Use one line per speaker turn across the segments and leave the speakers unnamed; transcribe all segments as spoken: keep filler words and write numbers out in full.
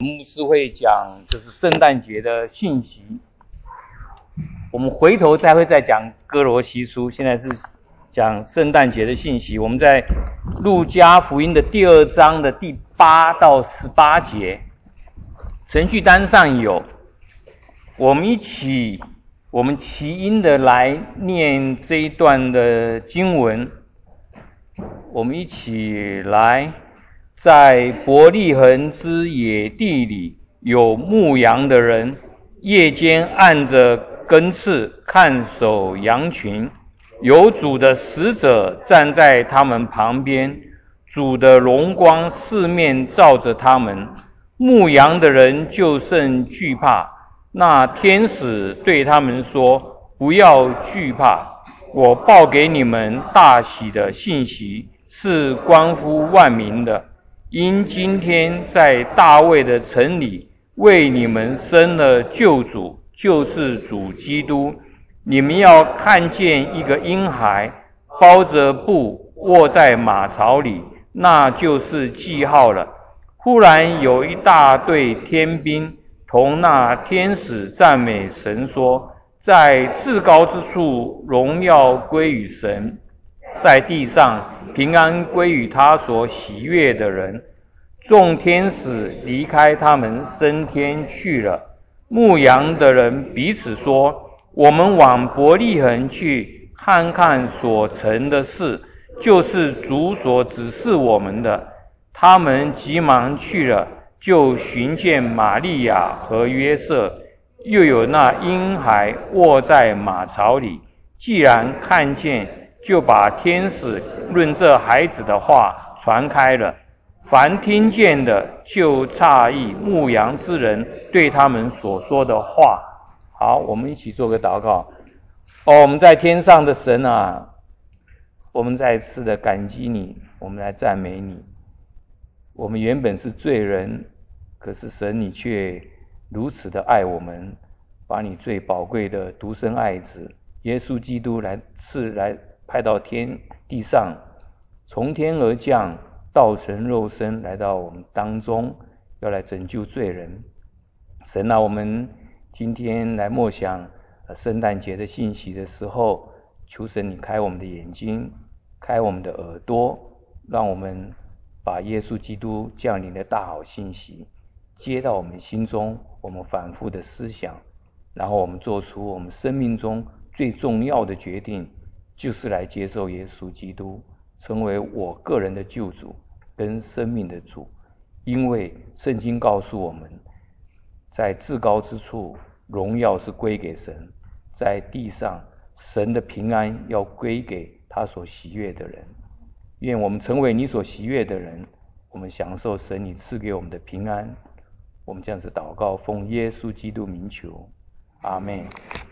牧师会讲就是圣诞节的信息，我们回头再会再讲哥罗西书，现在是讲圣诞节的信息。我们在路加福音的第二章的第八到十八节，程序单上有，我们一起我们齐音的来念这一段的经文，我们一起来。在伯利恒之野地里，有牧羊的人，夜间按着更次看守羊群，有主的使者站在他们旁边，主的荣光四面照着他们，牧羊的人就甚惧怕。那天使对他们说：不要惧怕，我报给你们大喜的信息，是关乎万民的。因今天在大卫的城里为你们生了救主，就是主基督。你们要看见一个婴孩包着布卧在马槽里，那就是记号了。忽然有一大队天兵同那天使赞美神说：在至高之处荣耀归于神，在地上平安归于他所喜悦的人。众天使离开他们升天去了。牧羊的人彼此说：我们往伯利恒去，看看所成的事，就是主所指示我们的。他们急忙去了，就寻见玛利亚和约瑟，又有那婴孩卧在马槽里。既然看见，就把天使论这孩子的话传开了。凡听见的就诧异牧羊之人对他们所说的话。好，我们一起做个祷告。哦，我们在天上的神啊，我们再一次的感激你，我们来赞美你。我们原本是罪人，可是神你却如此的爱我们，把你最宝贵的独生爱子耶稣基督来赐来派到天地上，从天而降，道成肉身来到我们当中，要来拯救罪人。神啊，我们今天来默想圣诞节的信息的时候，求神你开我们的眼睛，开我们的耳朵，让我们把耶稣基督降临的大好信息接到我们心中，我们反复的思想，然后我们做出我们生命中最重要的决定，就是来接受耶稣基督，成为我个人的救主跟生命的主。因为圣经告诉我们，在至高之处荣耀是归给神，在地上神的平安要归给他所喜悦的人。愿我们成为你所喜悦的人，我们享受神你赐给我们的平安。我们这样子祷告，奉耶稣基督名求，阿们。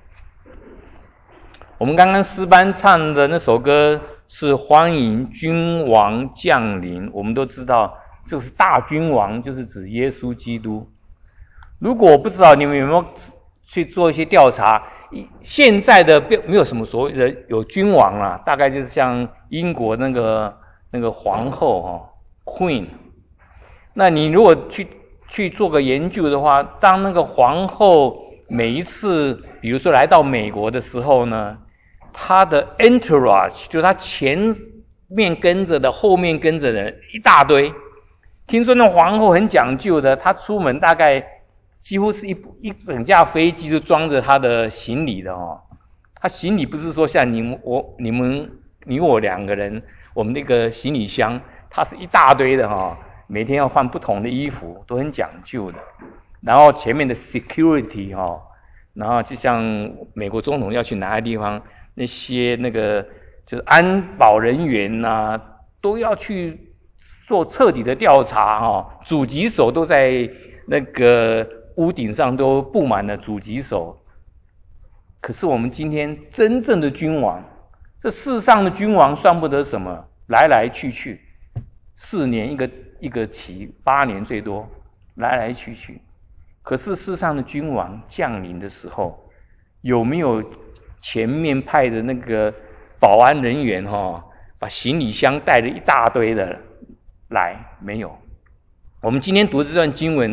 我们刚刚诗班唱的那首歌是欢迎君王降临。我们都知道这是大君王，就是指耶稣基督。如果我不知道你们有没有去做一些调查，现在的没有什么所谓的有君王啦、啊，大概就是像英国那个那个皇后哦 Queen。那你如果去去做个研究的话，当那个皇后每一次比如说来到美国的时候呢，她的 entourage 就是她前面跟着的后面跟着的人一大堆。听说那皇后很讲究的，她出门大概几乎是一一整架飞机就装着她的行李的哦。她行李不是说像你我你们你我两个人我们那个行李箱，它是一大堆的哦，每天要换不同的衣服，都很讲究的。然后前面的 security 哦，然后就像美国总统要去哪个地方，那些那个就是安保人员啊，都要去做彻底的调查哦。狙击手都在那个屋顶上都布满了狙击手。可是我们今天真正的君王，这世上的君王算不得什么，来来去去，四年一个一个期，八年最多，来来去去。可是世上的君王降临的时候，有没有前面派的那个保安人员哦，把行李箱带了一大堆的来？没有。我们今天读这段经文，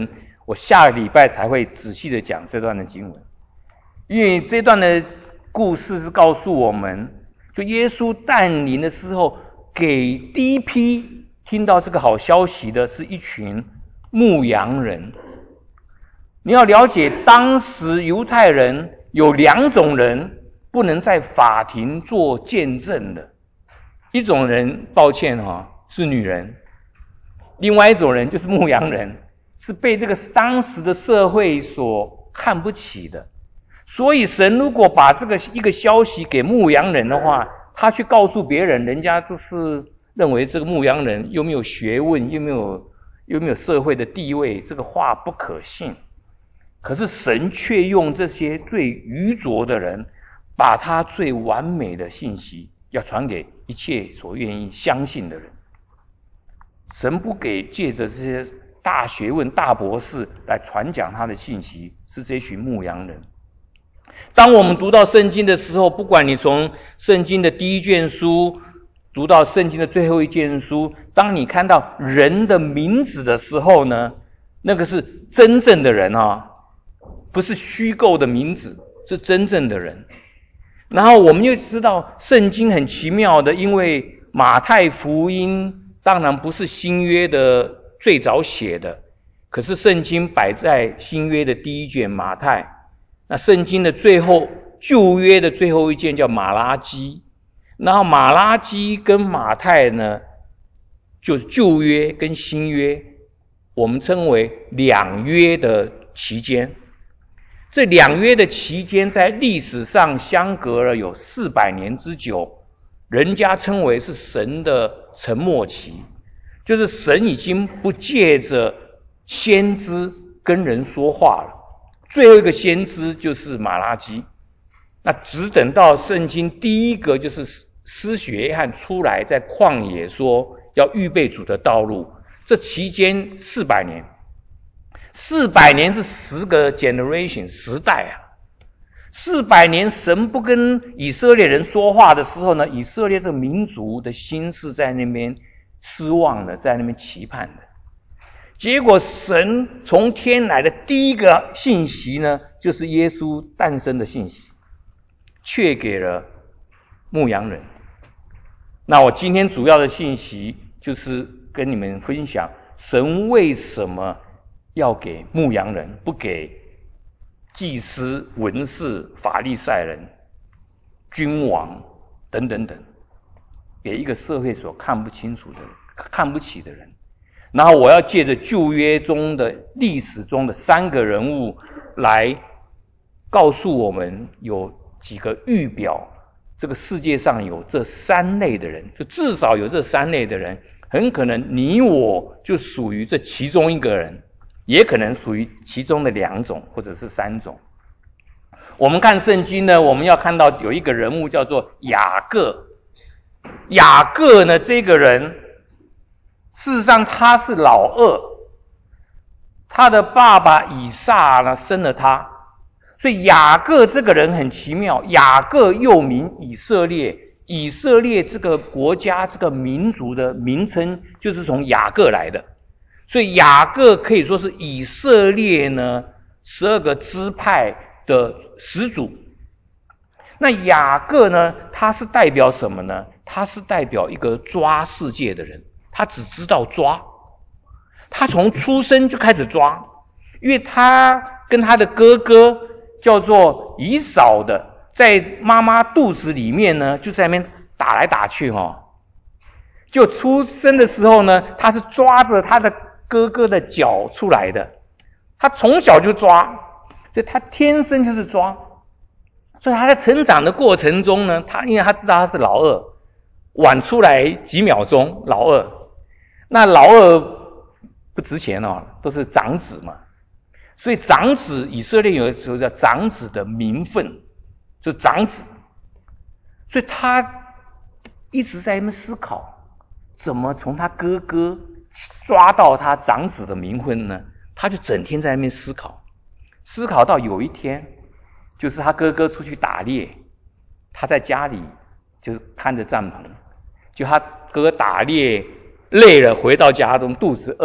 我下个礼拜才会仔细的讲这段的经文，因为这段的故事是告诉我们，就耶稣诞临的时候，给第一批听到这个好消息的是一群牧羊人。你要了解，当时犹太人有两种人不能在法庭做见证的，一种人，抱歉哦，是女人，另外一种人就是牧羊人，是被这个当时的社会所看不起的。所以神如果把这个一个消息给牧羊人的话，他去告诉别人，人家就是认为这个牧羊人又没有学问，又没有又没有社会的地位，这个话不可信。可是神却用这些最愚拙的人，把他最完美的信息要传给一切所愿意相信的人。神不给借着这些大学问大博士来传讲他的信息，是这群牧羊人。当我们读到圣经的时候，不管你从圣经的第一卷书读到圣经的最后一卷书，当你看到人的名字的时候呢，那个是真正的人啊，不是虚构的名字，是真正的人。然后我们又知道圣经很奇妙的，因为马太福音当然不是新约的最早写的，可是圣经摆在新约的第一卷马太，那圣经的最后旧约的最后一卷叫马拉基，然后马拉基跟马太呢，就是旧约跟新约，我们称为两约的期间。这两约的期间在历史上相隔了有四百年之久，人家称为是神的沉默期，就是神已经不借着先知跟人说话了。最后一个先知就是马拉基，那只等到圣经第一个就是施洗约翰出来，在旷野说要预备主的道路，这期间四百年，四百年是十个 generation 时代啊。四百年神不跟以色列人说话的时候呢，以色列这个民族的心是在那边失望的，在那边期盼的。结果神从天来的第一个信息呢，就是耶稣诞生的信息，却给了牧羊人。那我今天主要的信息就是跟你们分享，神为什么要给牧羊人，不给祭司、文士、法利赛人、君王等等等，给一个社会所看不清楚的、看不起的人。然后我要借着旧约中的历史中的三个人物来告诉我们，有几个预表这个世界上有这三类的人，就至少有这三类的人，很可能你我就属于这其中一个人，也可能属于其中的两种或者是三种。我们看圣经呢，我们要看到有一个人物叫做雅各。雅各呢，这个人事实上他是老二，他的爸爸以撒呢生了他，所以雅各这个人很奇妙。雅各又名以色列，以色列这个国家这个民族的名称就是从雅各来的，所以雅各可以说是以色列呢十二个支派的始祖。那雅各呢，他是代表什么呢？他是代表一个抓世界的人，他只知道抓，他从出生就开始抓，因为他跟他的哥哥叫做以扫的，在妈妈肚子里面呢，就在那边打来打去哦。就出生的时候呢，他是抓着他的哥哥的脚出来的，他从小就抓，所以他天生就是抓。所以他在成长的过程中呢，他因为他知道他是老二，晚出来几秒钟，老二，那老二不值钱哦，都是长子嘛，所以长子以色列有一个叫长子的名分，就长子，所以他一直在那边思考，怎么从他哥哥抓到他长子的名分呢？他就整天在那边思考，思考到有一天，就是他哥哥出去打猎，他在家里就是看着帐篷，就他哥哥打猎累了，回到家中肚子饿，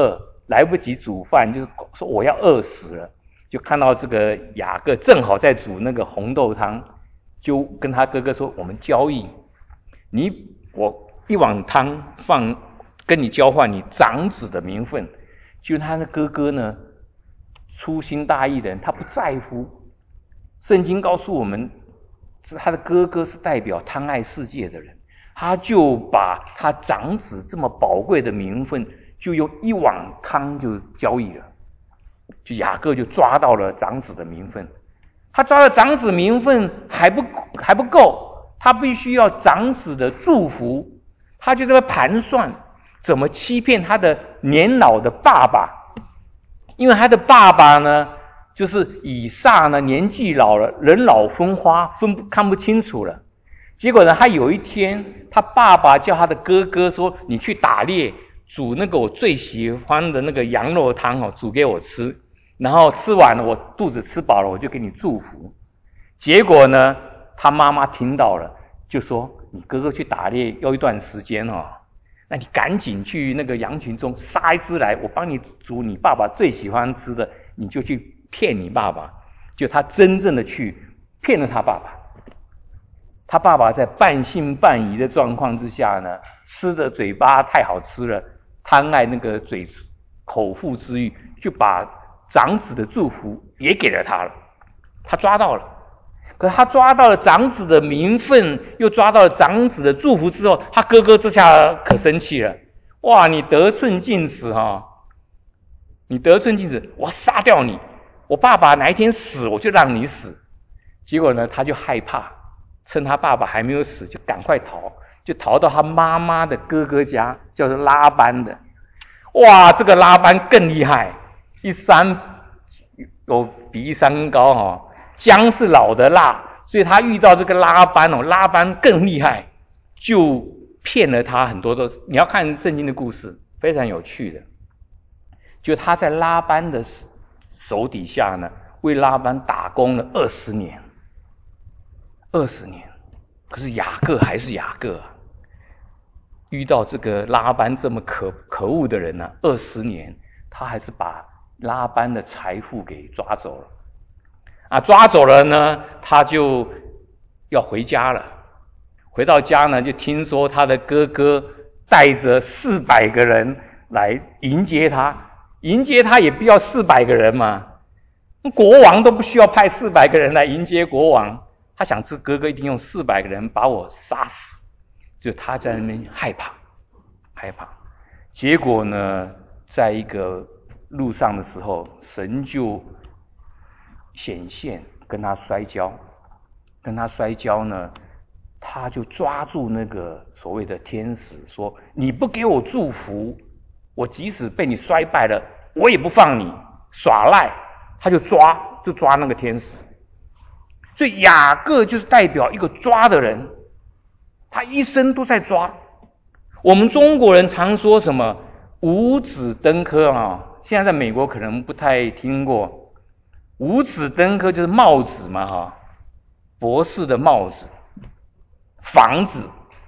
来不及煮饭，就是说我要饿死了，就看到这个雅各正好在煮那个红豆汤，就跟他哥哥说：“我们交易，你我一碗汤放跟你交换你长子的名分。”就他的哥哥呢，粗心大意的人，他不在乎。圣经告诉我们，他的哥哥是代表贪爱世界的人，他就把他长子这么宝贵的名分，就用一碗汤就交易了。就雅各就抓到了长子的名分，他抓了长子名分还不还不够，他必须要长子的祝福，他就在盘算怎么欺骗他的年老的爸爸，因为他的爸爸呢，就是以撒呢，年纪老了，人老昏花，分不看不清楚了。结果呢，他有一天，他爸爸叫他的哥哥说：“你去打猎，煮那个我最喜欢的那个羊肉汤哦，煮给我吃。然后吃完了，我肚子吃饱了，我就给你祝福。”结果呢，他妈妈听到了，就说：“你哥哥去打猎要一段时间哦，那你赶紧去那个羊群中杀一只来，我帮你煮你爸爸最喜欢吃的，你就去骗你爸爸。”就他真正的去骗了他爸爸。他爸爸在半信半疑的状况之下呢，吃的嘴巴太好吃了，贪爱那个嘴口腹之欲，就把长子的祝福也给了他了。他抓到了，可是他抓到了长子的名分，又抓到了长子的祝福之后，他哥哥这下可生气了。哇，你得寸进尺哈！你得寸进尺，我杀掉你！我爸爸哪一天死，我就让你死。结果呢，他就害怕，趁他爸爸还没有死，就赶快逃，就逃到他妈妈的哥哥家，叫做拉班的。哇，这个拉班更厉害，一山有比一山高哈。姜是老的辣，所以他遇到这个拉班哦，拉班更厉害，就骗了他很多的。你要看圣经的故事，非常有趣的。就他在拉班的手底下呢，为拉班打工了二十年，二十年。可是雅各还是雅各啊，遇到这个拉班这么可可恶的人呢、啊，二十年他还是把拉班的财富给抓走了。啊，抓走了呢，他就要回家了。回到家呢，就听说他的哥哥带着四百个人来迎接他。迎接他也必要四百个人嘛，国王都不需要派四百个人来迎接国王。他想，这哥哥一定用四百个人把我杀死，就他在那边害怕，害怕。结果呢，在一个路上的时候，神就显现，跟他摔跤，跟他摔跤呢，他就抓住那个所谓的天使，说：“你不给我祝福，我即使被你摔败了，我也不放你。”耍赖，他就抓，就抓那个天使。所以雅各就是代表一个抓的人，他一生都在抓。我们中国人常说什么五子登科啊，现在在美国可能不太听过。五子登科就是帽子嘛，哈，博士的帽子，房子，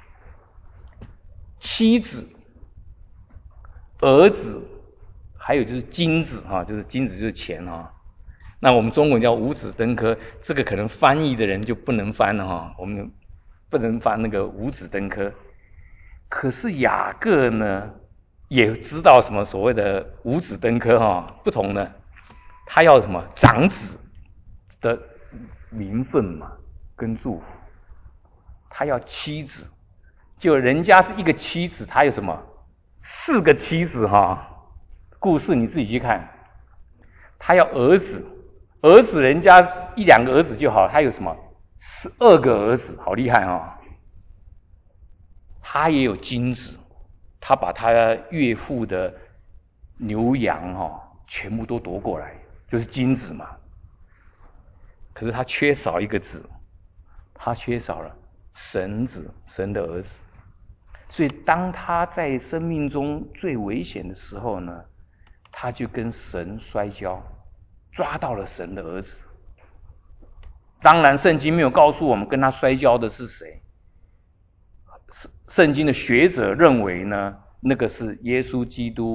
妻子，儿子，还有就是金子哈，就是金子就是钱哈。那我们中文叫五子登科，这个可能翻译的人就不能翻了哈，我们不能翻那个五子登科。可是雅各呢，也知道什么所谓的五子登科哈，不同的，他要什么长子的名分嘛，跟祝福。他要妻子，就人家是一个妻子，他有什么四个妻子哈？故事你自己去看。他要儿子，儿子人家一两个儿子就好，他有什么十二个儿子，好厉害哦。他也有金子，他把他岳父的牛羊哦，全部都夺过来，就是金子嘛。可是他缺少一个子，他缺少了神子，神的儿子。所以当他在生命中最危险的时候呢，他就跟神摔跤，抓到了神的儿子。当然圣经没有告诉我们跟他摔跤的是谁，圣经的学者认为呢，那个是耶稣基督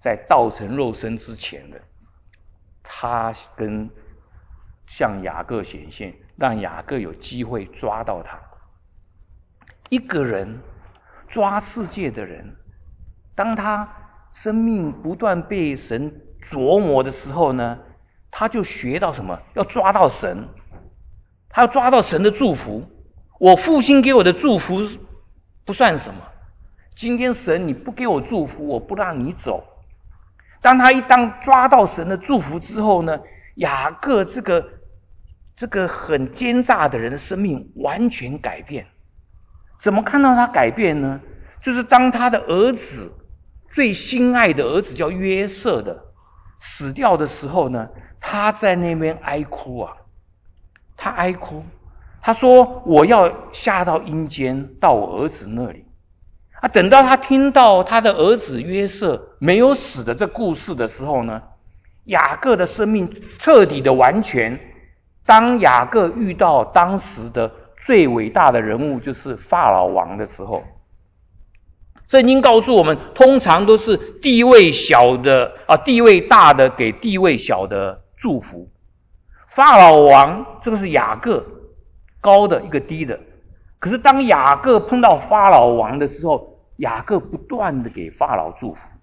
在道成肉身之前的，他跟向雅各显现，让雅各有机会抓到他。一个人抓世界的人，当他生命不断被神琢磨的时候呢，他就学到什么？要抓到神，他要抓到神的祝福。我父亲给我的祝福不算什么，今天神你不给我祝福，我不让你走。当他一当抓到神的祝福之后呢，雅各这个这个很奸诈的人的生命完全改变。怎么看到他改变呢？就是当他的儿子，最心爱的儿子叫约瑟的死掉的时候呢，他在那边哀哭啊，他哀哭，他说我要下到阴间，到我儿子那里。啊，等到他听到他的儿子约瑟没有死的这故事的时候呢，雅各的生命彻底的完全。当雅各遇到当时的最伟大的人物，就是法老王的时候，圣经告诉我们，通常都是地位小的啊，地位大的给地位小的祝福。法老王这个是雅各，高的一个低的。可是当雅各碰到法老王的时候，雅各不断的给法老祝福。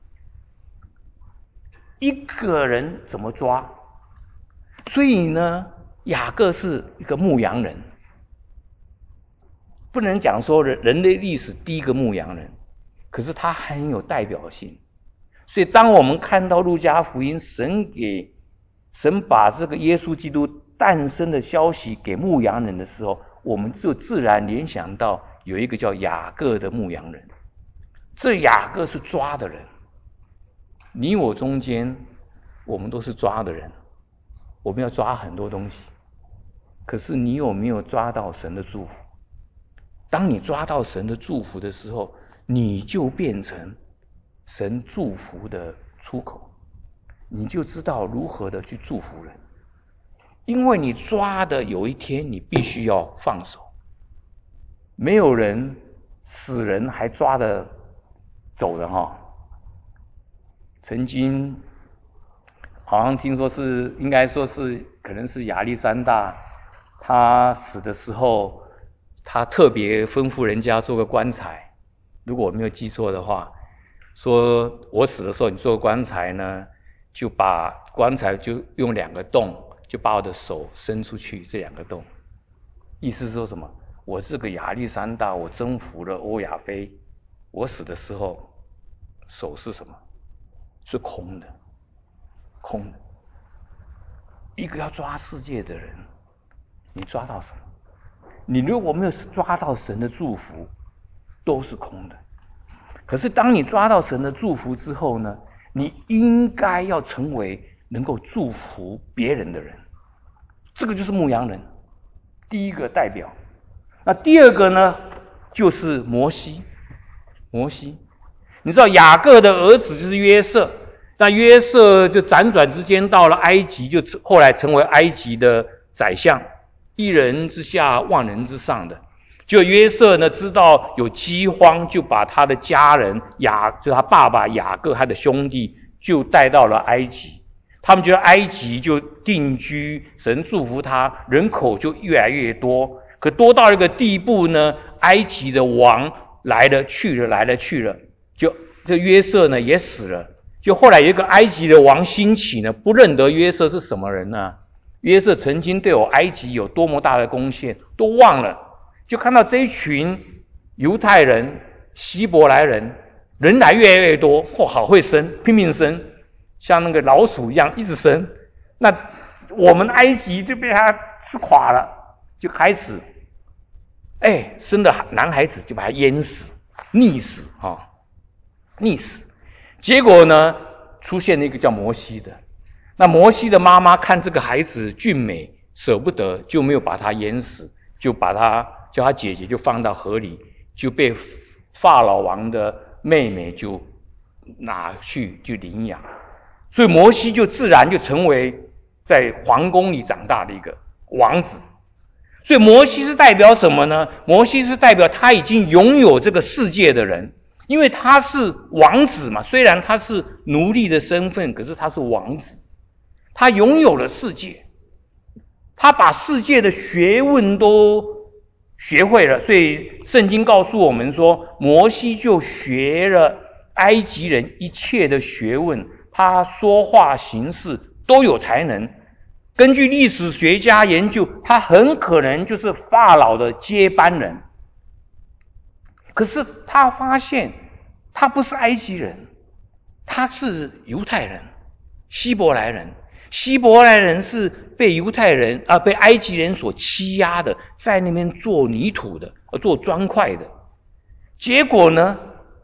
一个人怎么抓？所以呢，雅各是一个牧羊人。不能讲说人类历史第一个牧羊人，可是他很有代表性。所以当我们看到路加福音，神给神把这个耶稣基督诞生的消息给牧羊人的时候，我们就自然联想到有一个叫雅各的牧羊人。这雅各是抓的人，你我中间我们都是抓的人，我们要抓很多东西，可是你有没有抓到神的祝福？当你抓到神的祝福的时候，你就变成神祝福的出口，你就知道如何的去祝福人。因为你抓的有一天你必须要放手，没有人死人还抓得走的哈。曾经好像听说是应该说是可能是亚历山大，他死的时候他特别吩咐人家做个棺材，如果我没有记错的话，说我死的时候你做棺材呢，就把棺材就用两个洞，就把我的手伸出去，这两个洞，意思是说什么？我这个亚历山大，我征服了欧亚非，我死的时候手是什么？是空的，空的。一个要抓世界的人，你抓到什么？你如果没有抓到神的祝福，都是空的。可是当你抓到神的祝福之后呢，你应该要成为能够祝福别人的人。这个就是牧羊人，第一个代表。那第二个呢，就是摩西。摩西，你知道雅各的儿子就是约瑟，那约瑟就辗转之间到了埃及，就后来成为埃及的宰相。一人之下，万人之上的。就约瑟呢，知道有饥荒，就把他的家人雅，就他爸爸雅各，他的兄弟，就带到了埃及。他们觉得埃及就定居，神祝福他，人口就越来越多。可多到一个地步呢，埃及的王来了去了，来了去了，就这约瑟呢也死了。就后来有一个埃及的王兴起呢，不认得约瑟是什么人呢？约瑟曾经对我埃及有多么大的贡献，都忘了。就看到这一群犹太人、希伯来人，人来越来越多，嚯，好会生，拼命生，像那个老鼠一样一直生。那我们埃及就被他吃垮了，就开始，哎，生的男孩子就把他淹死、溺死啊、哦，溺死。结果呢，出现了一个叫摩西的。那摩西的妈妈看这个孩子俊美，舍不得，就没有把他淹死，就把他叫他姐姐就放到河里，就被法老王的妹妹就拿去就领养。所以摩西就自然就成为在皇宫里长大的一个王子。所以摩西是代表什么呢？摩西是代表他已经拥有这个世界的人， 因为他是王子嘛，虽然他是奴隶的身份，可是他是王子，他拥有了世界，他把世界的学问都学会了，所以圣经告诉我们说，摩西就学了埃及人一切的学问，他说话行事都有才能。根据历史学家研究，他很可能就是法老的接班人。可是他发现他不是埃及人，他是犹太人，希伯来人。希伯来人是被犹太人啊、呃，被埃及人所欺压的，在那边做泥土的，呃，做砖块的。结果呢，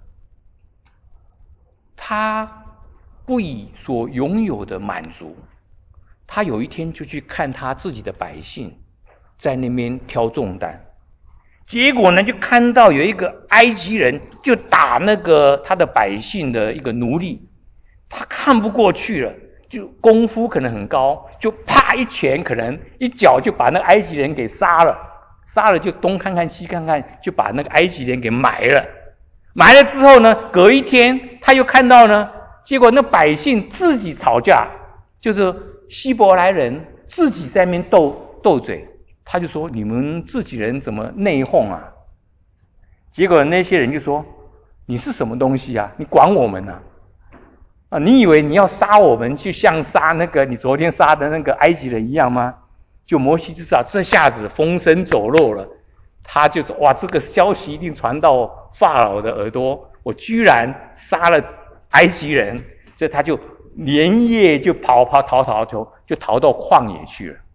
他不以所拥有的满足，他有一天就去看他自己的百姓在那边挑重担。结果呢，就看到有一个埃及人就打那个他的百姓的一个奴隶，他看不过去了，就功夫可能很高，就啪一拳，可能一脚就把那个埃及人给杀了，杀了就东看看西看看，就把那个埃及人给埋了。埋了之后呢，隔一天他又看到呢，结果那百姓自己吵架，就是希伯来人自己在那边斗斗嘴。他就说，你们自己人怎么内讧啊？结果那些人就说，你是什么东西啊？你管我们啊？啊，你以为你要杀我们，就像杀那个你昨天杀的那个埃及人一样吗？就摩西知道这下子风声走漏了，他就说，哇，这个消息一定传到法老的耳朵，我居然杀了埃及人，所以他就连夜就跑跑逃逃逃，就逃到旷野去了。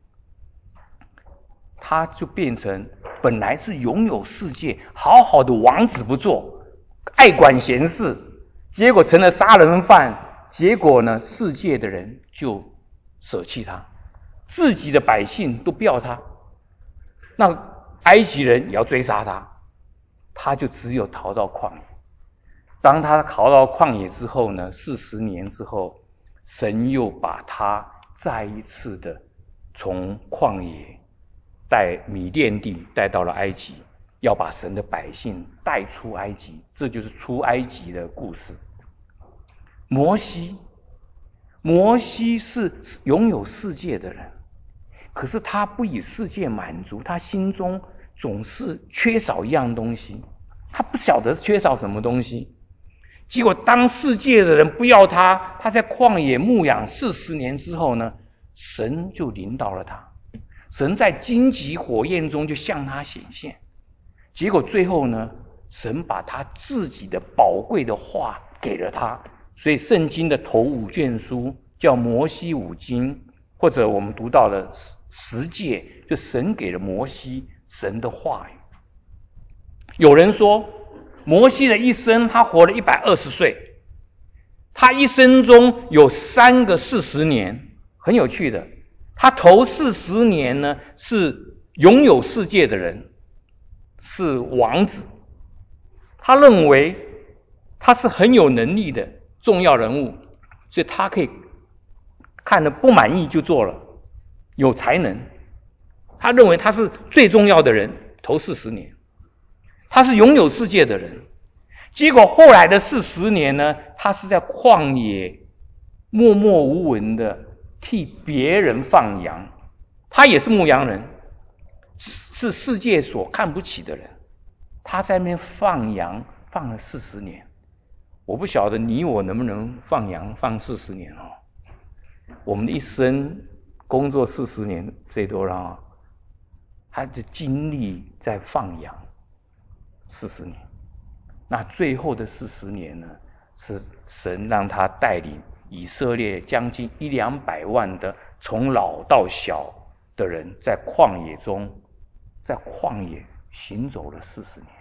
他就变成本来是拥有世界好好的王子不做，爱管闲事，结果成了杀人犯。结果呢，世界的人就舍弃他，自己的百姓都不要他，那埃及人也要追杀他，他就只有逃到旷野。当他逃到旷野之后呢，四十年之后，神又把他再一次的从旷野带米甸地带到了埃及，要把神的百姓带出埃及，这就是出埃及的故事。摩西，摩西是拥有世界的人，可是他不以世界满足，他心中总是缺少一样东西，他不晓得是缺少什么东西。结果当世界的人不要他，他在旷野牧养四十年之后呢，神就临到了他。神在荆棘火焰中就向他显现，结果最后呢，神把他自己的宝贵的话给了他，所以圣经的头五卷书叫摩西五经，或者我们读到了十诫，就神给了摩西神的话语。有人说摩西的一生他活了一百二十岁，他一生中有三个四十年，很有趣的，他头四十年呢是拥有世界的人，是王子，他认为他是很有能力的重要人物，所以他可以看得不满意就做了，有才能，他认为他是最重要的人，头四十年他是拥有世界的人。结果后来的四十年呢，他是在旷野默默无闻的替别人放羊，他也是牧羊人，是世界所看不起的人，他在那边放羊放了四十年。我不晓得你我能不能放羊放四十年哦。我们的一生工作四十年最多了啊，他的精力在放羊四十年。那最后的四十年呢，是神让他带领以色列将近一两百万的从老到小的人，在旷野中，在旷野行走了四十年。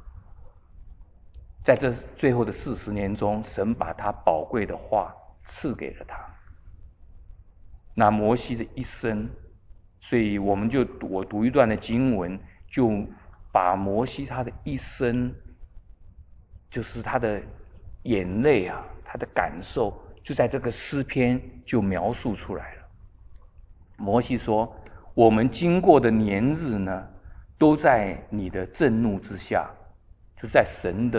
在这最后的四十年中，神把他宝贵的话赐给了他。那摩西的一生，所以我们就读我读一段的经文，就把摩西他的一生，就是他的眼泪啊，他的感受，就在这个诗篇就描述出来了。摩西说，我们经过的年日呢，都在你的震怒之下，就在神的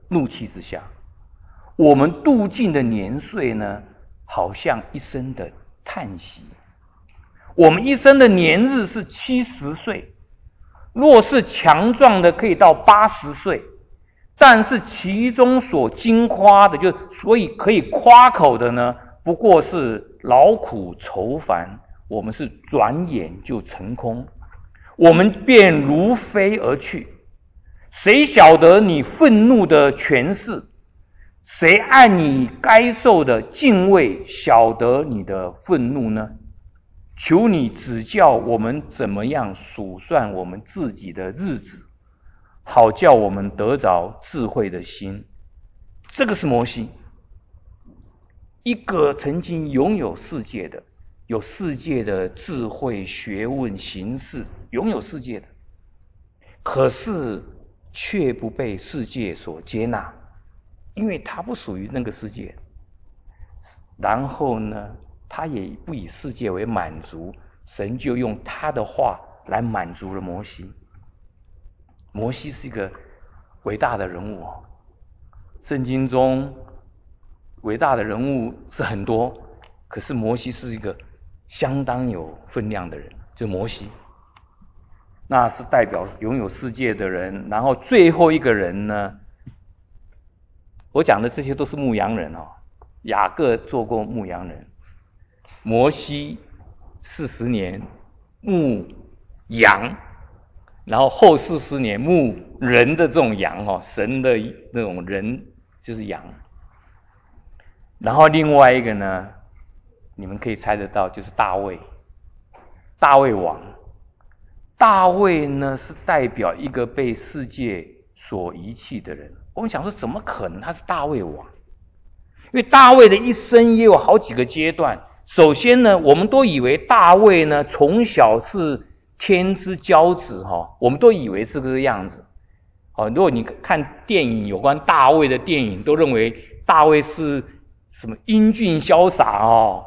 怒气之下。我们度尽的年岁呢，好像一生的叹息。我们一生的年日是七十岁，若是强壮的可以到八十岁，但是其中所经夸的，就所以可以夸口的呢，不过是劳苦愁烦，我们是转眼就成空，我们便如飞而去。谁晓得你愤怒的权势？谁按你该受的敬畏晓得你的愤怒呢？求你指教我们怎么样数算我们自己的日子，好叫我们得着智慧的心。这个是摩西，一个曾经拥有世界的，有世界的智慧、学问、形式，拥有世界的，可是却不被世界所接纳，因为他不属于那个世界。然后呢，他也不以世界为满足，神就用他的话来满足了摩西。摩西是一个伟大的人物哦，圣经中伟大的人物是很多，可是摩西是一个相当有分量的人，就是摩西。那是代表拥有世界的人，然后最后一个人呢，我讲的这些都是牧羊人哦。雅各做过牧羊人，摩西四十年牧羊，然后后四十年牧人的这种羊哦，神的那种人就是羊。然后另外一个呢，你们可以猜得到，就是大卫，大卫王。大卫呢是代表一个被世界所遗弃的人。我们想说，怎么可能他是大卫王？因为大卫的一生也有好几个阶段。首先呢，我们都以为大卫呢从小是天之骄子哈，我们都以为是这个样子。哦，如果你看电影有关大卫的电影，都认为大卫是什么英俊潇洒哦，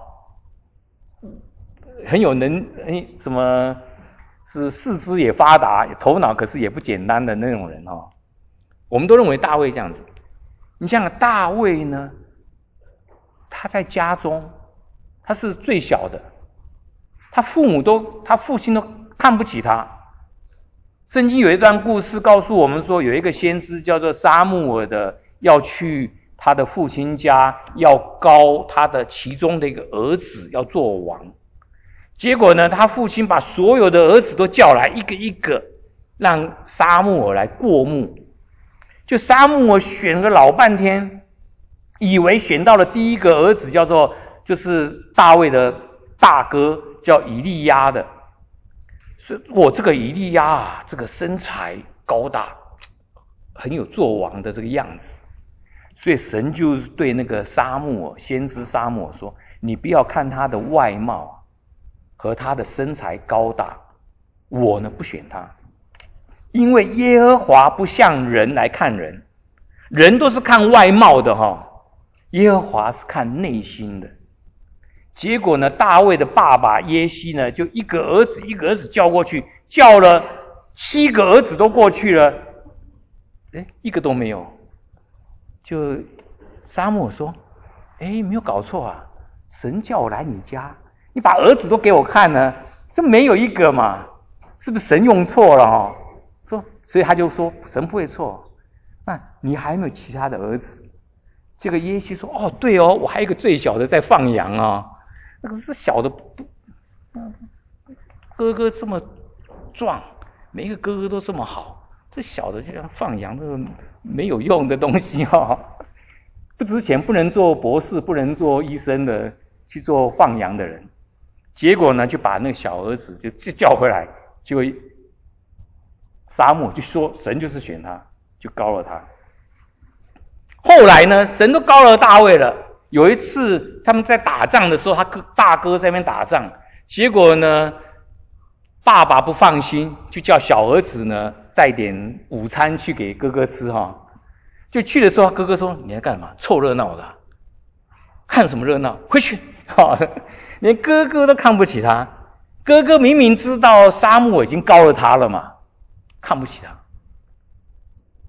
很有能，什么是四肢也发达，头脑可是也不简单的那种人哦。我们都认为大卫这样子。你想想大卫呢，他在家中，他是最小的，他父母都，他父亲都看不起他。圣经有一段故事告诉我们说，有一个先知叫做撒母耳的，要去他的父亲家，要膏他的其中的一个儿子要做王。结果呢，他父亲把所有的儿子都叫来，一个一个让撒母耳来过目。就撒母耳选了老半天，以为选到了第一个儿子，叫做就是大卫的大哥，叫以利亚的。所以我这个以利亚啊，这个身材高大，很有做王的这个样子。所以神就对那个撒母耳，先知撒母耳说：“你不要看他的外貌和他的身材高大，我呢不选他，因为耶和华不像人来看人，人都是看外貌的哈，耶和华是看内心的。”结果呢，大卫的爸爸耶西呢，就一个儿子一个儿子叫过去，叫了七个儿子都过去了，哎，一个都没有。就撒母耳说：“哎，没有搞错啊，神叫我来你家，你把儿子都给我看呢，这没有一个嘛，是不是神用错了哦？”说，所以他就说神不会错，那你还有没有其他的儿子？这个耶西说：“哦，对哦，我还有一个最小的在放羊啊、哦。”那个是小的不，哥哥这么壮，每一个哥哥都这么好，这小的这样放羊，这个没有用的东西哦，不值钱，不能做博士，不能做医生的，去做放羊的人。结果呢，就把那个小儿子就叫回来，结果撒母就说神就是选他，就膏了他。后来呢，神都膏了大卫了。有一次他们在打仗的时候，他大哥在那边打仗，结果呢，爸爸不放心，就叫小儿子呢带点午餐去给哥哥吃哈。就去的时候，哥哥说：“你在干嘛？凑热闹的、啊，看什么热闹？回去！”哈，连哥哥都看不起他。哥哥明明知道撒母耳已经膏了他了嘛，看不起他。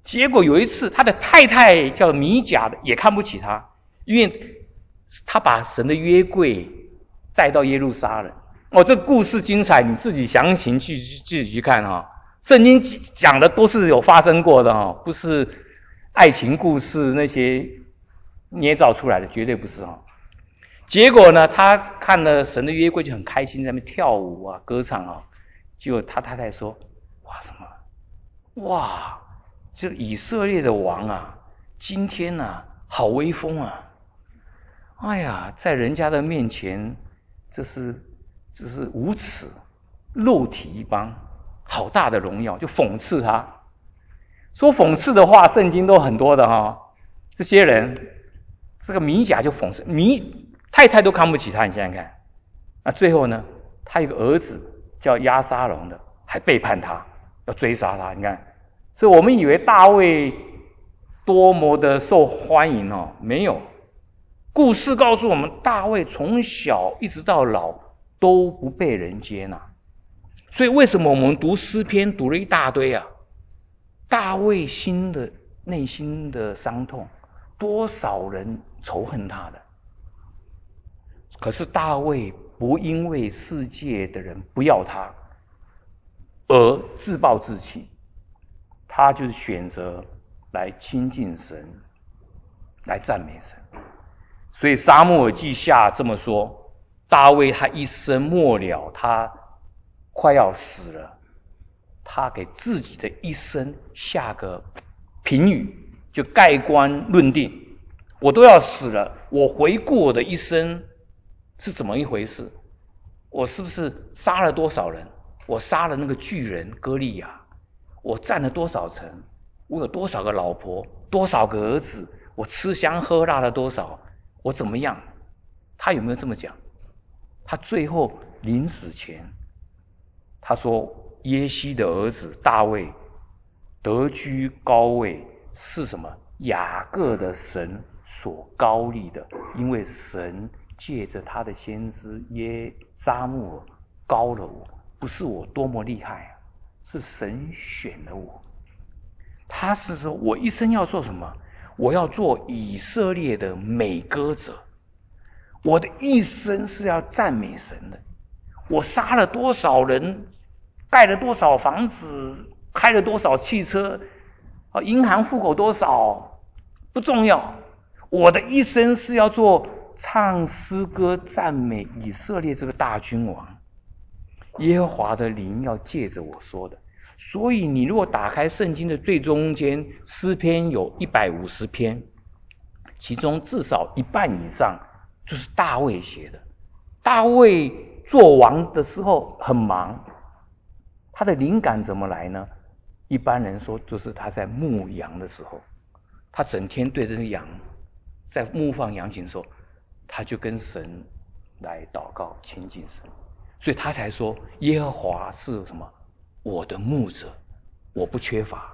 结果有一次，他的太太叫米甲的也看不起他，因为他把神的约柜带到耶路撒冷。哦，这个故事精彩，你自己详情去自己去看哈、哦。圣经讲的都是有发生过的哈、哦，不是爱情故事那些捏造出来的，绝对不是哈、哦。结果呢，他看了神的约柜就很开心，在那边跳舞啊、歌唱啊。结果他太太说：“哇，什么？哇！”这以色列的王啊，今天啊，好威风啊！哎呀，在人家的面前，这是这是无耻，肉体一般，好大的荣耀，就讽刺他。说讽刺的话，圣经都很多的哈、哦。这些人，这个米甲就讽刺米太太都看不起他，你想想看。那最后呢，他有个儿子叫押沙龙的，还背叛他，要追杀他，你看。所以我们以为大卫多么的受欢迎哦，没有。故事告诉我们，大卫从小一直到老都不被人接纳。所以为什么我们读诗篇读了一大堆啊？大卫心的内心的伤痛，多少人仇恨他的。可是大卫不因为世界的人不要他而自暴自弃。他就是选择来亲近神，来赞美神。所以撒母耳记下这么说，大卫他一生末了，他快要死了，他给自己的一生下个评语，就盖棺论定，我都要死了，我回顾我的一生是怎么一回事，我是不是杀了多少人，我杀了那个巨人歌利亚，我占了多少城，我有多少个老婆，多少个儿子，我吃香喝辣了多少，我怎么样？他有没有这么讲？他最后临死前他说，耶西的儿子大卫得居高位是什么？雅各的神所高立的，因为神借着他的先知耶撒母耳高了我，不是我多么厉害啊，是神选了我。他是说，我一生要做什么？我要做以色列的美歌者，我的一生是要赞美神的。我杀了多少人，盖了多少房子，开了多少汽车，啊，银行户口多少不重要，我的一生是要做唱诗歌赞美以色列这个大君王。耶和华的灵要借着我说的。所以你如果打开圣经的最中间，诗篇有一百五十篇，其中至少一半以上就是大卫写的。大卫做王的时候很忙，他的灵感怎么来呢？一般人说就是他在牧羊的时候，他整天对着羊，在牧放羊群的时候，他就跟神来祷告亲近神，所以他才说耶和华是什么？我的牧者，我不缺乏。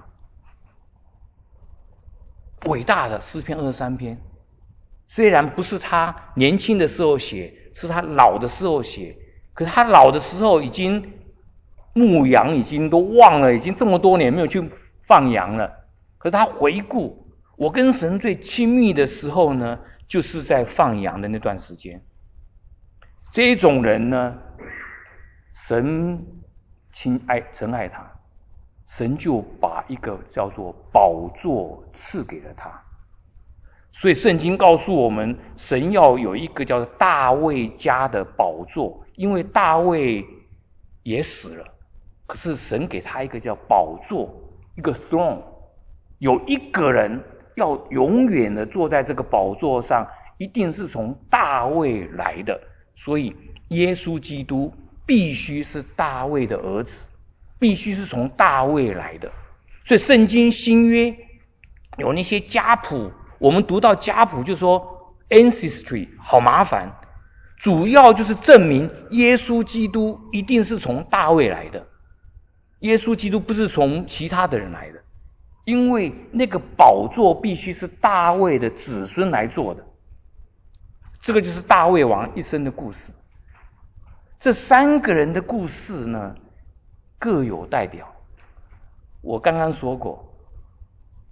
伟大的诗篇二十三篇，虽然不是他年轻的时候写，是他老的时候写，可是他老的时候已经牧羊，已经都忘了，已经这么多年没有去放羊了。可是他回顾，我跟神最亲密的时候呢，就是在放羊的那段时间。这种人呢，神亲爱真爱他，神就把一个叫做宝座赐给了他。所以圣经告诉我们，神要有一个叫大卫家的宝座，因为大卫也死了，可是神给他一个叫宝座，一个 throne， 有一个人要永远的坐在这个宝座上，一定是从大卫来的。所以耶稣基督必须是大卫的儿子，必须是从大卫来的。所以圣经新约有那些家谱，我们读到家谱就说 ancestry 好麻烦，主要就是证明耶稣基督一定是从大卫来的，耶稣基督不是从其他的人来的，因为那个宝座必须是大卫的子孙来做的。这个就是大卫王一生的故事。这三个人的故事呢，各有代表。我刚刚说过，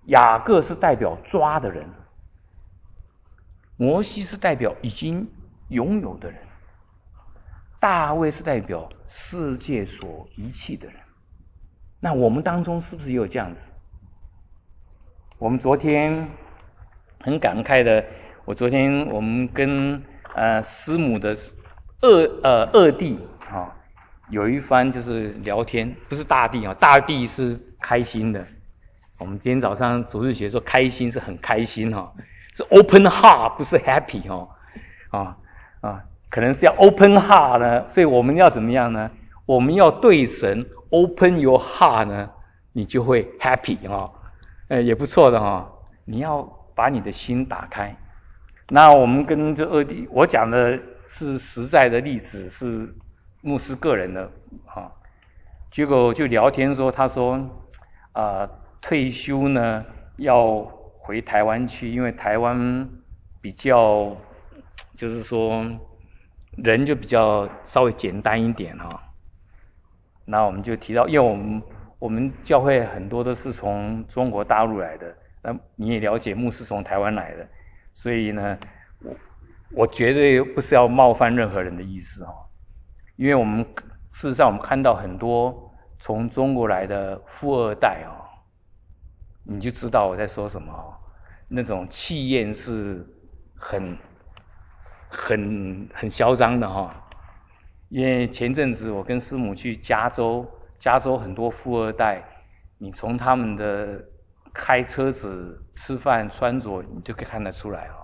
雅各是代表抓的人，摩西是代表已经拥有的人，大卫是代表世界所遗弃的人。那我们当中是不是也有这样子？我们昨天很感慨的，我昨天我们跟呃师母的二呃二弟啊、哦、有一番就是聊天，不是大弟啊、哦，大弟是开心的。我们今天早上主日学说开心是很开心哈、哦，是 open heart 不是 happy 哈、哦、啊啊，可能是要 open heart 呢，所以我们要怎么样呢？我们要对神 open your heart 呢，你就会 happy 哈、哦，呃也不错的哈、哦。你要把你的心打开。那我们跟这二弟，我讲的是实在的例子，是牧师个人的哈、哦。结果就聊天说，他说啊、呃，退休呢要回台湾去，因为台湾比较就是说人就比较稍微简单一点哈、哦。那我们就提到，因为我们我们教会很多都是从中国大陆来的，那你也了解牧师从台湾来的，所以呢，我我绝对不是要冒犯任何人的意思哈、哦，因为我们事实上我们看到很多从中国来的富二代哦，你就知道我在说什么哦，那种气焰是很很很嚣张的哈、哦。因为前阵子我跟师母去加州，加州很多富二代，你从他们的开车子、吃饭、穿着，你就可以看得出来哦。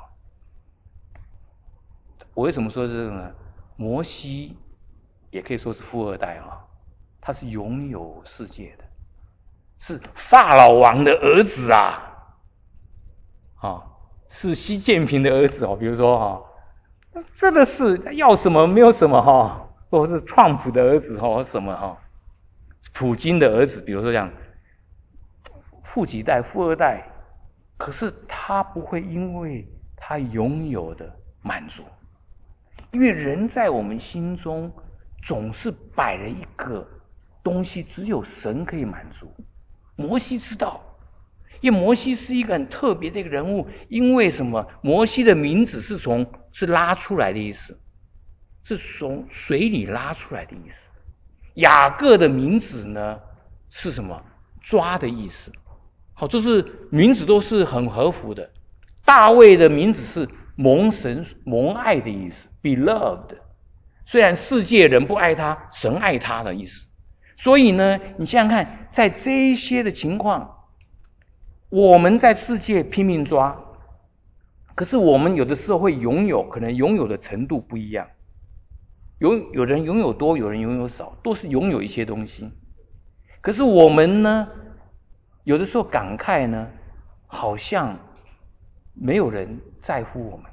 我为什么说这个呢？摩西也可以说是富二代啊，他是拥有世界的，是法老王的儿子啊，啊，是习近平的儿子哦。比如说哈，真的是要什么没有什么哈。或者是川普的儿子或什么哈，普京的儿子，比如说这样，富几代、富二代，可是他不会因为他拥有的满足，因为人在我们心中总是摆了一个东西，只有神可以满足。摩西知道，因为摩西是一个很特别的一个人物，因为什么？摩西的名字是从是拉出来的意思。是从水里拉出来的意思。雅各的名字呢是什么？抓的意思。好，这是名字都是很合符的。大卫的名字是蒙神蒙爱的意思 ，beloved。虽然世界人不爱他，神爱他的意思。所以呢，你想想看，在这一些的情况，我们在世界拼命抓，可是我们有的时候会拥有，可能拥有的程度不一样。有有人拥有多，有人拥有少，都是拥有一些东西。可是我们呢，有的时候感慨呢，好像没有人在乎我们。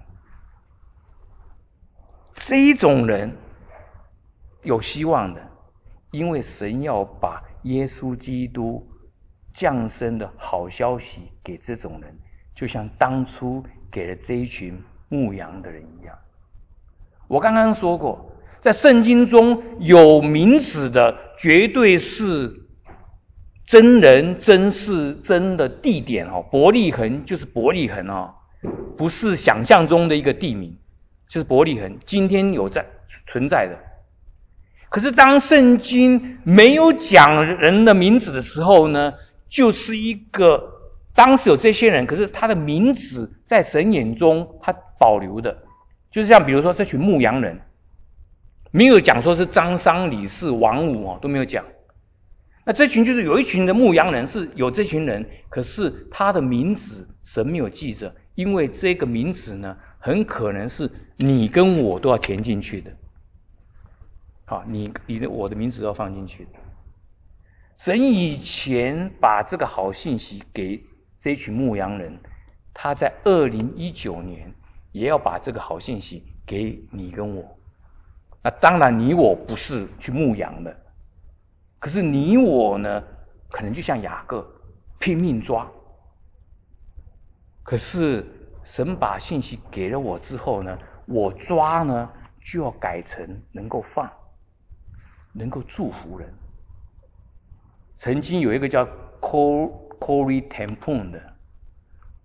这一种人有希望的，因为神要把耶稣基督降生的好消息给这种人，就像当初给了这一群牧羊的人一样。我刚刚说过，在圣经中有名字的，绝对是真人真事真的地点哦。伯利恒就是伯利恒哦，不是想象中的一个地名，就是伯利恒，今天有在存在的。可是当圣经没有讲人的名字的时候呢，就是一个当时有这些人，可是他的名字在神眼中他保留的，就是像比如说这群牧羊人。没有讲说是张商李四王五哦，都没有讲。那这群就是有一群的牧羊人，是有这群人，可是他的名字神没有记着，因为这个名字呢，很可能是你跟我都要填进去的。好，你你的我的名字都要放进去的。神以前把这个好信息给这群牧羊人，他在二零一九年也要把这个好信息给你跟我。那当然你我不是去牧羊的，可是你我呢，可能就像雅各拼命抓。可是神把信息给了我之后呢，我抓呢就要改成能够放，能够祝福人。曾经有一个叫 Corrie ten Boom 的，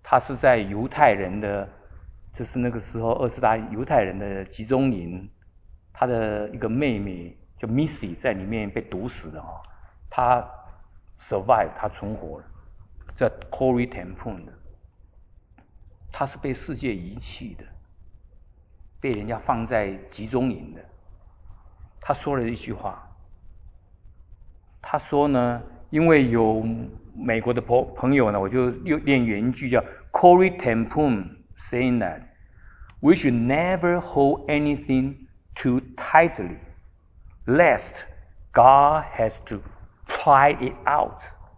他是在犹太人的，这是那个时候二次大犹太人的集中营，他的一个妹妹叫 Missy 在里面被毒死了哦，他 survive， 他存活了，叫 Corrie ten Boom 的，他是被世界遗弃的，被人家放在集中营的。他说了一句话，他说呢，因为有美国的朋朋友呢，我就又念原句叫 Corrie ten Boom saying that we should never hold anything too tightly, lest God has to pry it out,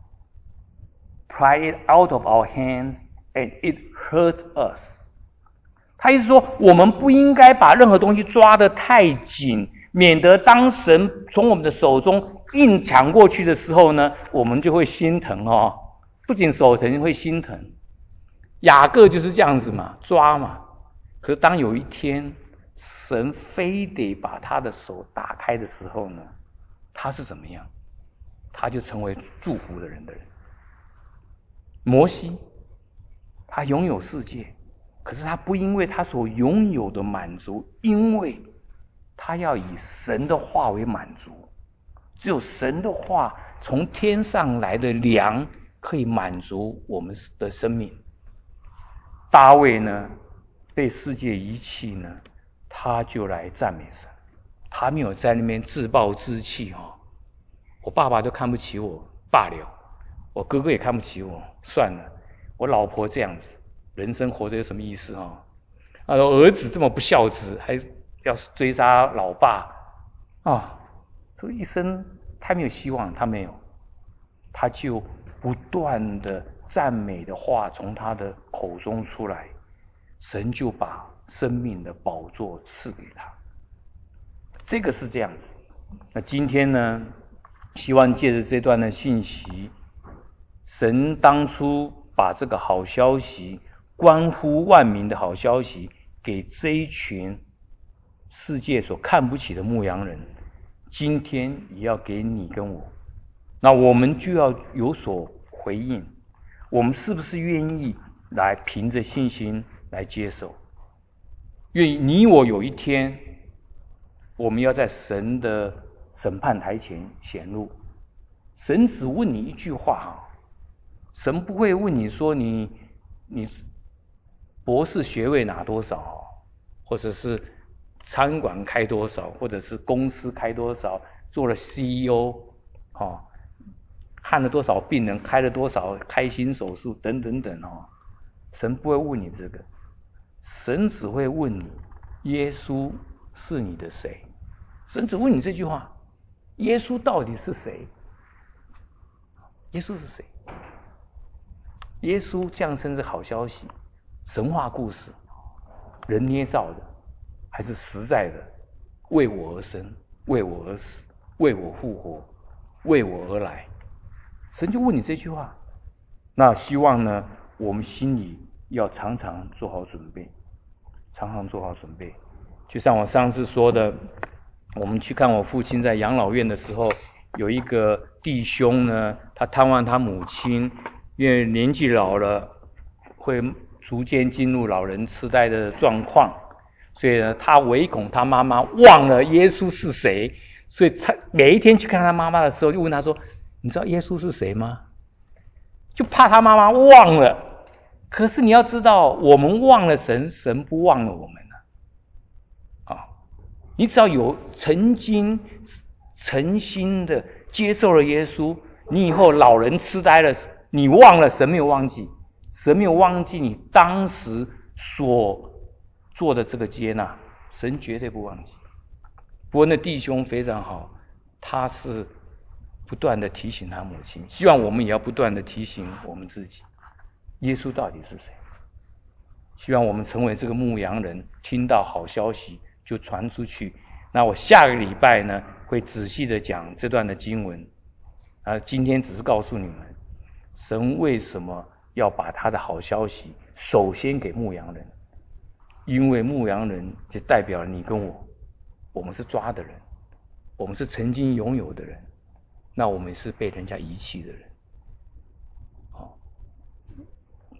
pry it out of our hands, and it hurts us. 他意思说，我们不应该把任何东西抓得太紧，免得当神从我们的手中硬抢过去的时候呢，我们就会心疼哦。不仅手疼，会心疼。雅各就是这样子嘛，抓嘛。可是当有一天神非得把他的手打开的时候呢，他是怎么样？他就成为祝福的人的人。摩西，他拥有世界。可是他不因为他所拥有的满足，因为他要以神的话为满足，只有神的话从天上来的粮可以满足我们的生命。大卫呢，被世界遗弃呢，他就来赞美神，他没有在那边自暴自弃哦。我爸爸都看不起我，罢了；我哥哥也看不起我，算了；我老婆这样子。人生活着有什么意思啊？啊，儿子这么不孝子，还要追杀老爸啊！这一生太没有希望，他没有，他就不断的赞美的话从他的口中出来，神就把生命的宝座赐给他。这个是这样子。那今天呢，希望借着这段的信息，神当初把这个好消息，关乎万民的好消息给这一群世界所看不起的牧羊人，今天也要给你跟我。那我们就要有所回应，我们是不是愿意来凭着信心来接受？愿意你我有一天，我们要在神的审判台前显露，神只问你一句话，神不会问你说你你博士学位拿多少，或者是餐馆开多少，或者是公司开多少，做了 C E O， 哦，看了多少病人，开了多少开心手术等等等哦。神不会问你这个，神只会问你，耶稣是你的谁？神只问你这句话，耶稣到底是谁？耶稣是谁？耶稣降生是好消息，神话故事，人捏造的，还是实在的？为我而生，为我而死，为我复活，为我而来。神就问你这句话，那希望呢，我们心里要常常做好准备，常常做好准备。就像我上次说的，我们去看我父亲在养老院的时候，有一个弟兄呢，他探望他母亲，因为年纪老了，会逐渐进入老人痴呆的状况，所以呢，他唯恐他妈妈忘了耶稣是谁，所以每一天去看他妈妈的时候，就问他说：“你知道耶稣是谁吗？”就怕他妈妈忘了。可是你要知道，我们忘了神，神不忘了我们啊！啊，你只要有曾经诚心的接受了耶稣，你以后老人痴呆了，你忘了，神没有忘记，神没有忘记你当时所做的这个接纳，神绝对不忘记。不过那弟兄非常好，他是不断的提醒他母亲，希望我们也要不断的提醒我们自己，耶稣到底是谁？希望我们成为这个牧羊人，听到好消息就传出去。那我下个礼拜呢，会仔细的讲这段的经文。啊，今天只是告诉你们，神为什么要把他的好消息首先给牧羊人？因为牧羊人就代表了你跟我，我们是抓的人，我们是曾经拥有的人，那我们是被人家遗弃的人。好，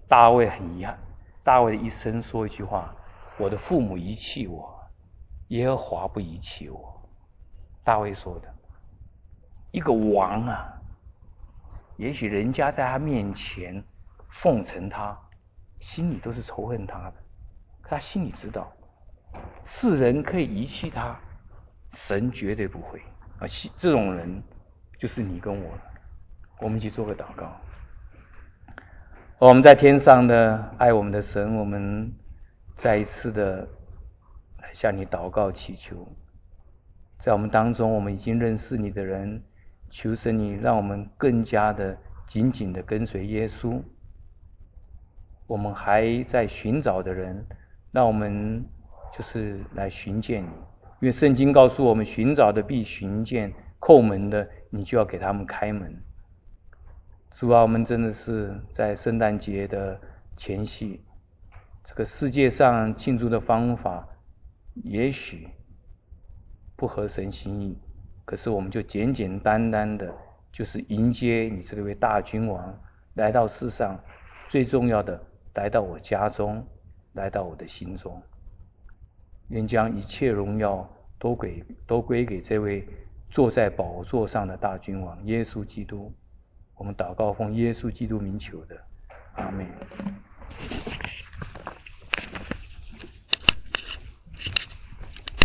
大卫很遗憾，大卫的一生说一句话：我的父母遗弃我，耶和华不遗弃我。大卫说的，一个王啊，也许人家在他面前奉承他，心里都是仇恨他的，可他心里知道，世人可以遗弃他，神绝对不会。而这种人就是你跟我了。我们一起做个祷告。我们在天上的爱我们的神，我们再一次的来向你祷告祈求，在我们当中，我们已经认识你的人，求神你让我们更加的紧紧的跟随耶稣。我们还在寻找的人，让我们就是来寻见你，因为圣经告诉我们，寻找的必寻见，叩门的你就要给他们开门。主啊，我们真的是在圣诞节的前夕，这个世界上庆祝的方法也许不合神心意，可是我们就简简单单的就是迎接你这位大君王来到世上，最重要的来到我家中，来到我的心中。愿将一切荣耀都归都归给这位坐在宝座上的大君王耶稣基督。我们祷告奉耶稣基督名求的，阿们。